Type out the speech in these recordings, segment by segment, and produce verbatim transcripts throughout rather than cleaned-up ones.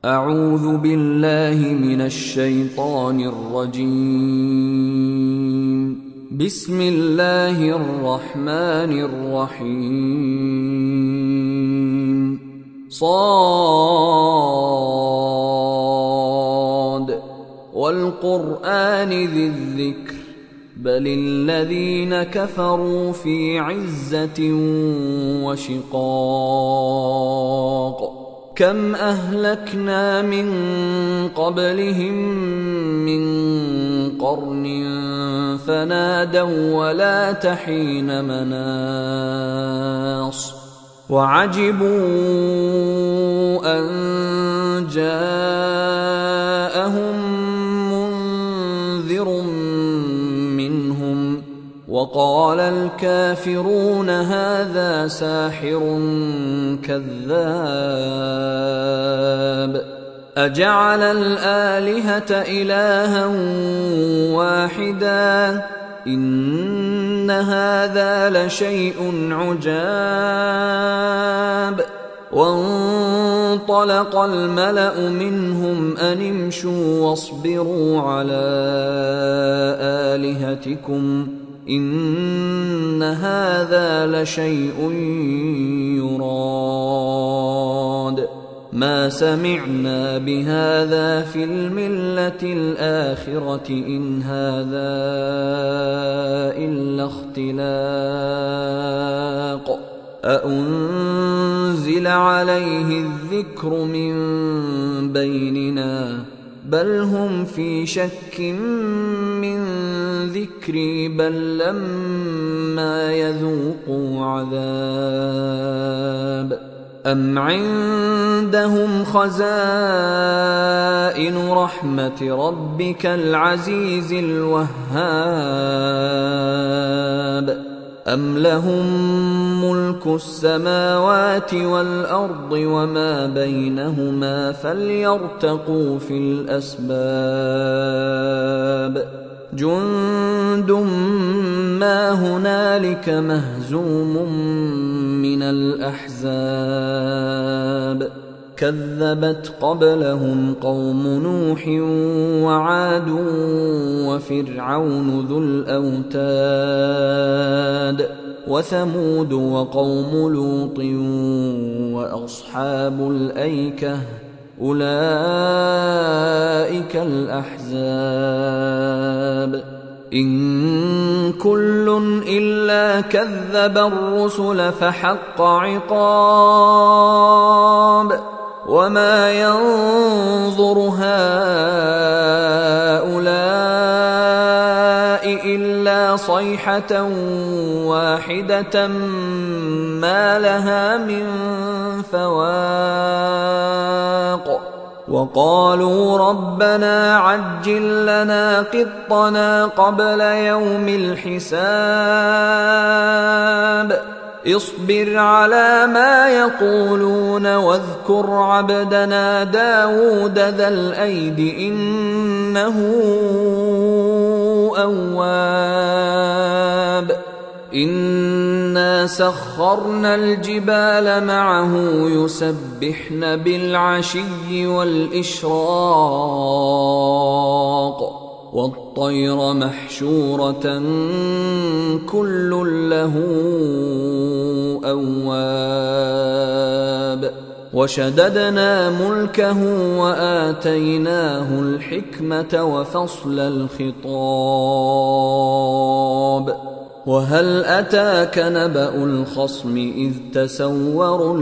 أعوذ بالله من الشيطان الرجيم. بسم الله الرحمن الرحيم. صاد والقرآن ذي الذكر بل الذين كفروا في عزة وشقاق. كم أهلكنا من قبلهم من قرن فنادوا ولا تحين مناص وعجبوا أن جاءهم منذر منهم وقال الكافرون هذا ساحر كذاب. أجعل الآلهة إلها واحدا إن هذا لشيء عجاب. وانطلق الملأ منهم أن امشوا واصبروا على آلهتكم إن هذا لشيء يراد. ما سمعنا بهذا في الملة الآخرة إن هذا إلا اختلاق. أأنزل عليه الذكر من بيننا بل هم في شك من ذكري بل لما يذوقوا عذاب. أم عندهم خزائن رحمة ربك العزيز الوهاب. أم لهم ملك السماوات والأرض وما بينهما فليرتقوا في الأسباب. جند ما هنالك مهزوم من الأحزاب. كذبت قبلهم قوم نوح وعاد وفرعون ذو الأوتاد وثمود وقوم لوط وأصحاب الأيكة أولئك الأحزاب. إن كل إلا كذب الرسل فحق عقاب. وما ينظر هؤلاء إلا صيحة واحدة ما لها من فواق. وقالوا ربنا عجل لنا قطنا قبل يوم الحساب. اصبر على ما يقولون واذكر عبدنا داود ذا الأيد إنه أواب. إنا سخرنا الجبال معه يسبحن بالعشي والإشراق والطير محشورة كل له أواب. وشددنا ملكه وآتيناه الحكمة وفصل الخطاب. وهل أتاك نبأ الخصم إذ تسوروا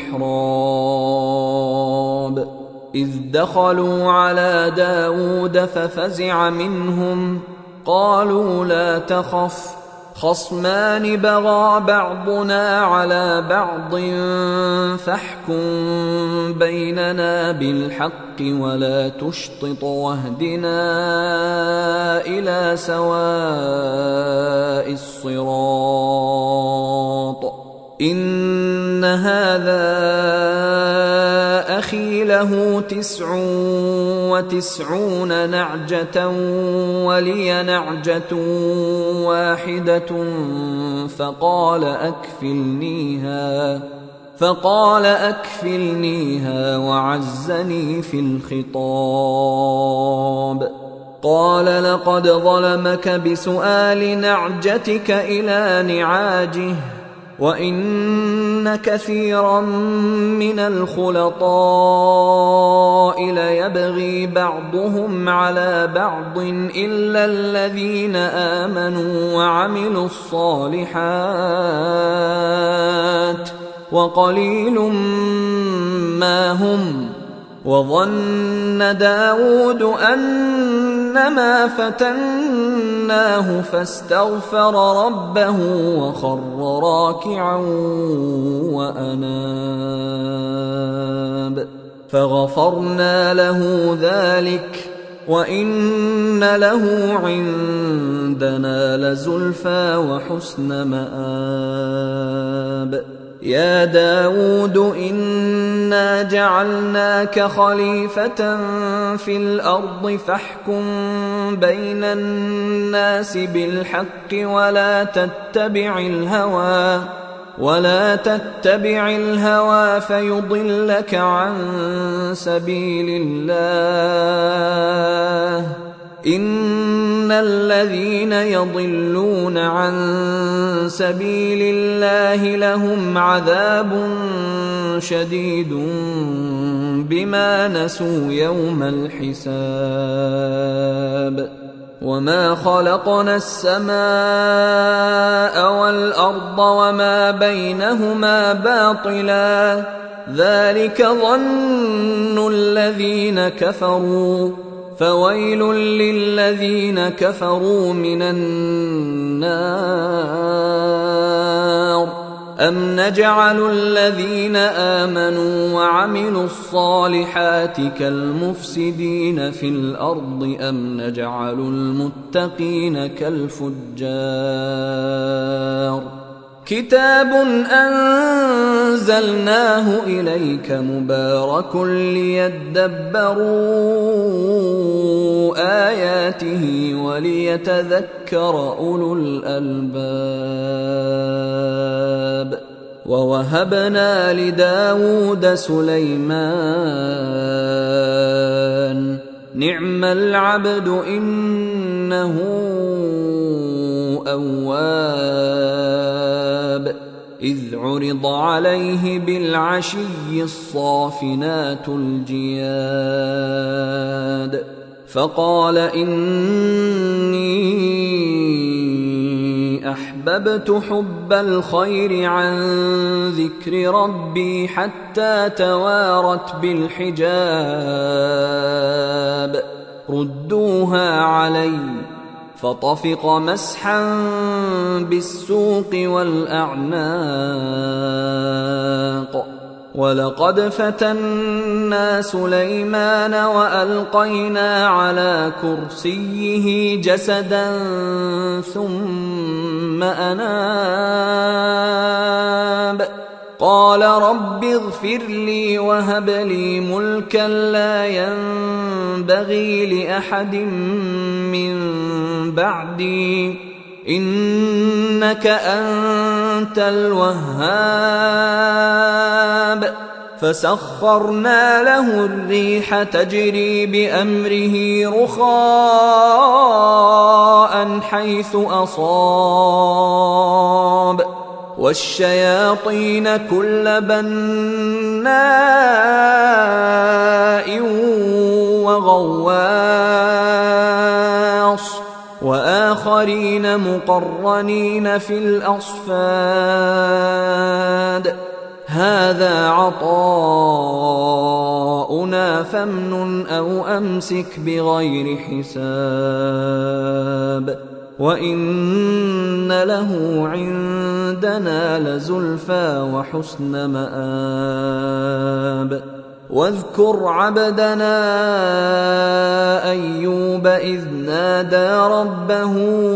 المحراب إذ دخلوا على داود ففزع منهم قالوا لا تخف خصمان بغى بعضنا على بعض فاحكم بيننا بالحق ولا تشطط واهدنا إلى سواء الصراط. إن هذا أخي له تسع وتسعون نعجة ولي نعجة واحدة فقال أكفلنيها فقال أكفلنيها وعزني في الخطاب. قال لقد ظلمك بسؤال نعجتك إلى نعاجه وإن كثيرا من الخلطاء ليبغي بعضهم على بعض إلا الذين آمنوا وعملوا الصالحات وقليل ما هم. وظن داود أنما فتناه فاستغفر ربه وخر راكعا وأناب فغفرنا له ذلك وإن له عندنا لزلفى وحسن مآب. يا داود إنا جعلناك خليفة في الأرض فاحكم بين الناس بالحق ولا تتبع الهوى ولا تتبع الهوى فيضلك عن سبيل الله. إن الذين يضلون عن سبيل الله لهم عذاب شديد بما نسوا يوم الحساب. وما خلقنا السماء والأرض وما بينهما باطلا ذلك ظن الذين كفروا فويل للذين كفروا من النار. أم نجعل الذين آمنوا وعملوا الصالحات كالمفسدين في الأرض أم نجعل المتقين كالفجار. كتاب أنزلناه إليك مبارك ليدبروا آياته وليتذكر أولو الألباب. ووهبنا لداود سليمان نعم العبد إنه أواب. إذ عرض عليه بالعشي الصافنات الجياد فقال إني أحببت حب الخير عن ذكر ربي حتى توارت بالحجاب ردوها علي فطفق مسحا بالسوق والأعناق. ولقد فتنا سليمان وألقينا على كرسيه جسدا ثم أناب قال رب اغفر لي وهب لي ملكا لا ينبغي لأحد من بعدي إنك أنت الوهاب. فسخرنا له الريح تجري بأمره رخاء حيث أصاب والشياطين كل بناء وغواص وآخرين مقرنين في الأصفاد. هذا عطاؤنا فامنن أو أمسك بغير حساب وإن له عندنا لزلفى وحسن مآب. واذكر عبدنا أيوب إذ نادى ربه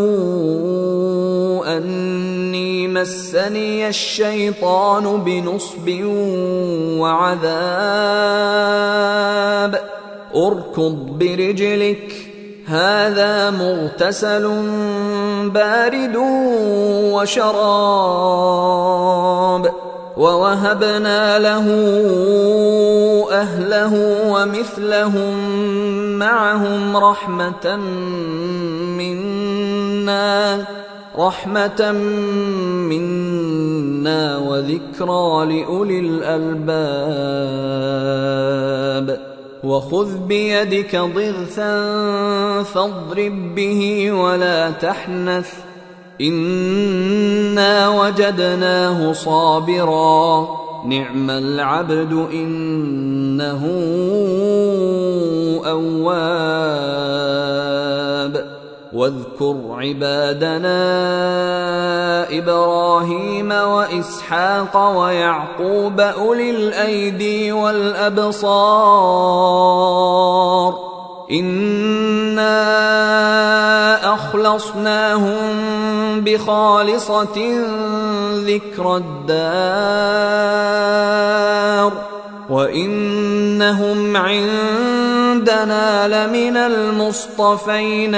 أني مسني الشيطان بنصب وعذاب اركض برجلك هذا مغتسل بارد وشراب ووهبنا له أهله ومثلهم معهم رحمة منا رحمة منا وذكرى لأولي الألباب. وخذ بيدك ضغثا فاضرب به ولا تحنث إنا وجدناه صابرا نعم العبد إنه أواب. واذكر عبادنا إبراهيم وإسحاق ويعقوب أولي الأيدي والأبصار إنا أخلصناهم بخالصة ذكر الدار وإنهم عندنا لمن المصطفين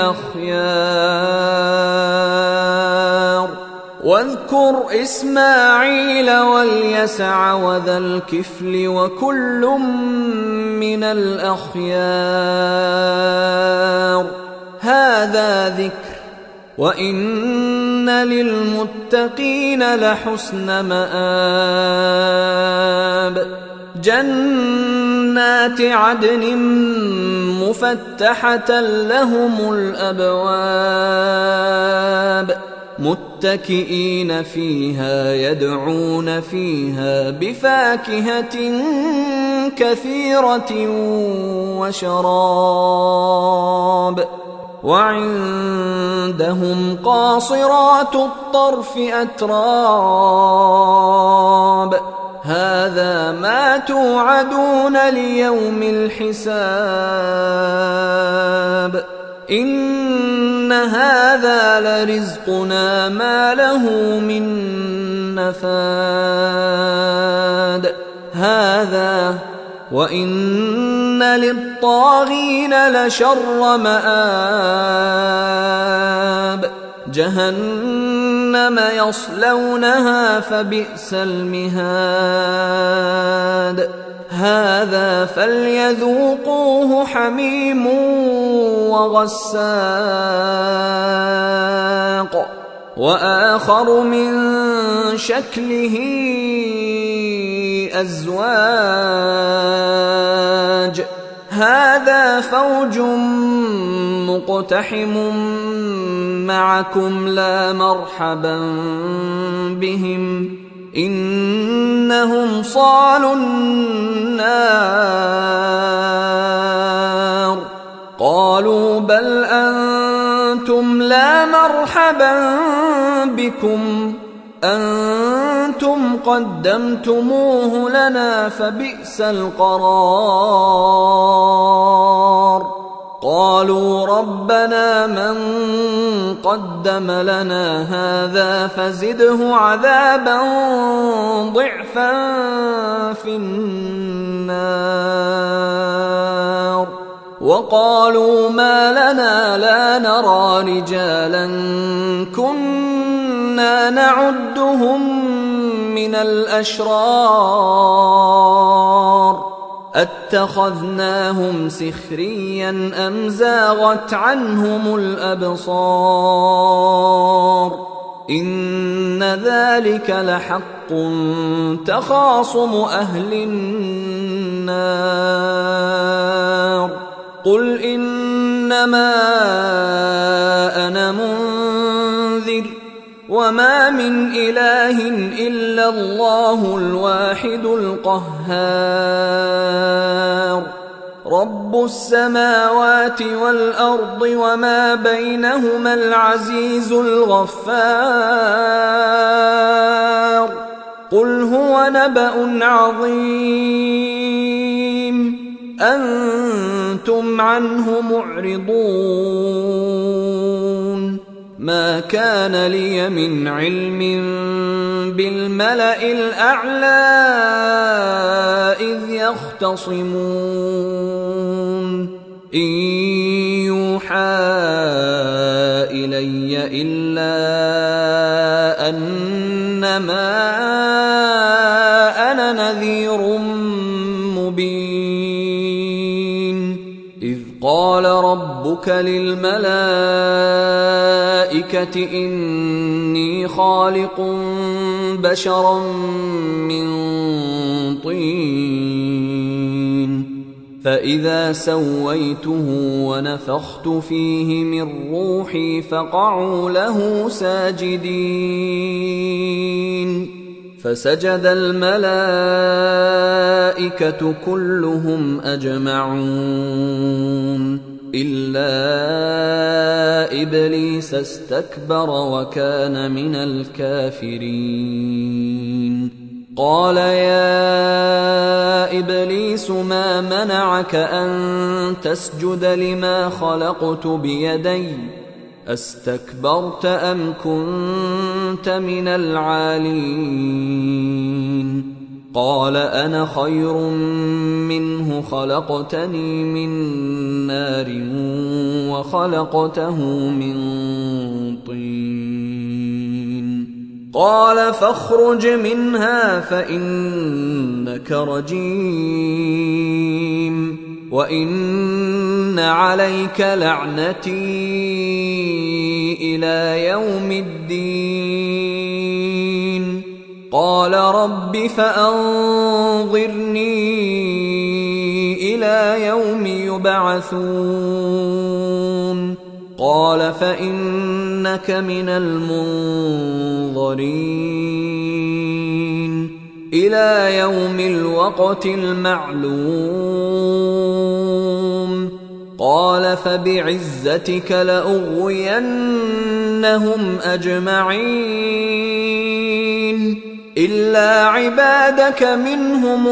الأخيار. واذكر إسماعيل واليسع وذا الكفل وكل من الأخيار هذا ذكر وإن للمتقين لحسن مآب. جنات عدن مفتحة لهم الأبواب متكئين فيها يدعون فيها بفاكهة كثيرة وشراب وعندهم قاصرات الطرف أتراب هذا ما توعدون ليوم الحساب إن هذا لرزقنا ما له من نفاد. هذا وإن للطاغين لشر مآب جهنم يصلونها فبئس المهاد. هذا فليذوقوه حميم وغساق وآخر من شكله أزواج هذا فوج مقتحم معكم لا مرحبا بهم إنهم صالوا النار. قالوا بل أنتم لا مرحبا بكم أنتم قدمتموه لنا فبئس القرار. قالوا ربنا من قدم لنا هذا فزده عذابا ضعفا في النار. وقالوا ما لنا لا نرى رجالا كنا نعدهم من الأشرار أتخذناهم سخريا أم زاغت عنهم الأبصار إن ذلك لحق تخاصم أهل النار. قل إنما أنا منذر وما من إله إلا الله الواحد القهار رب السماوات والأرض وما بينهما العزيز الغفار. قل هو نبأ عظيم أنتم عنه معرضون. ما كان لي من علم بالملأ الأعلى إذ يختصمون إن يوحى إلي إلا أنما إذ قال ربك للملائكة إني خالق بشرا من طين فإذا سويته ونفخت فيه من روحي فقعوا له ساجدين فسجد الملائكة كلهم أجمعون إلا إبليس استكبر وكان من الكافرين قال يا إبليس ما منعك أن تسجد لما خلقت بيدي أستكبرت أم كنت من العالين قال أنا خير منه خلقتني من نار وخلقته من طين قال فاخرج منها فإنك رجيم وإن عليك لعنتي إلى يوم الدين قال رب فأنظرني إلى يوم يبعثون قال فإنك من المنظرين إلى يوم الوقت المعلوم قال فبعزتك لأغوينهم أجمعين إلا عبادك منهم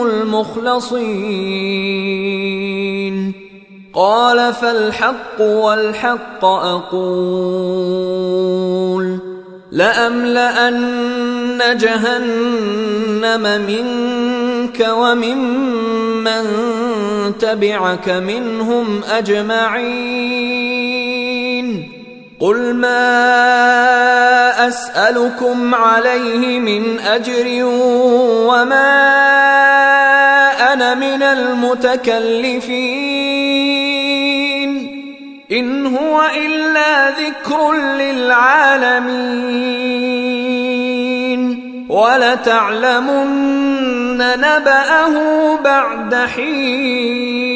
المخلصين قال فالحق والحق أقول لأملأن جهنم منك وممن تبعك منهم أجمعين قل ما أسألكم عليه من أجر وما أنا من المتكلفين إن هو إلا ذكر للعالمين ولتعلمن نبأه بعد حين